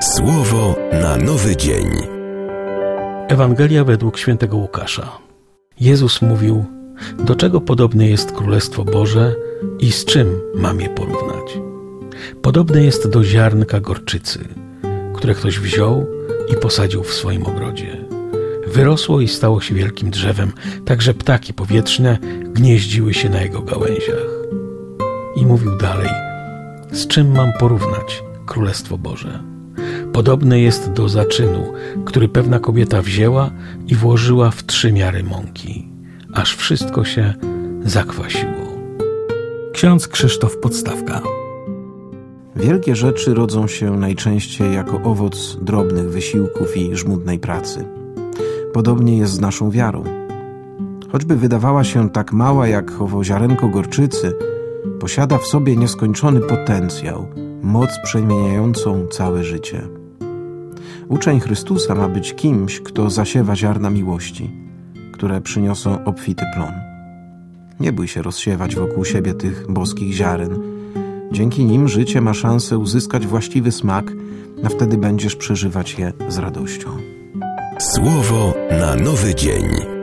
Słowo na nowy dzień. Ewangelia według świętego Łukasza. Jezus mówił: do czego podobne jest Królestwo Boże i z czym mam je porównać? Podobne jest do ziarnka gorczycy, które ktoś wziął i posadził w swoim ogrodzie. Wyrosło i stało się wielkim drzewem, tak że ptaki powietrzne gnieździły się na jego gałęziach. I mówił dalej: z czym mam porównać Królestwo Boże? Podobne jest do zaczynu, który pewna kobieta wzięła i włożyła w 3 miary mąki, aż wszystko się zakwasiło. Ksiądz Krzysztof Podstawka. Wielkie rzeczy rodzą się najczęściej jako owoc drobnych wysiłków i żmudnej pracy. Podobnie jest z naszą wiarą. Choćby wydawała się tak mała jak owo ziarenko gorczycy, posiada w sobie nieskończony potencjał, moc przemieniającą całe życie. Uczeń Chrystusa ma być kimś, kto zasiewa ziarna miłości, które przyniosą obfity plon. Nie bój się rozsiewać wokół siebie tych boskich ziaren. Dzięki nim życie ma szansę uzyskać właściwy smak, a wtedy będziesz przeżywać je z radością. Słowo na nowy dzień.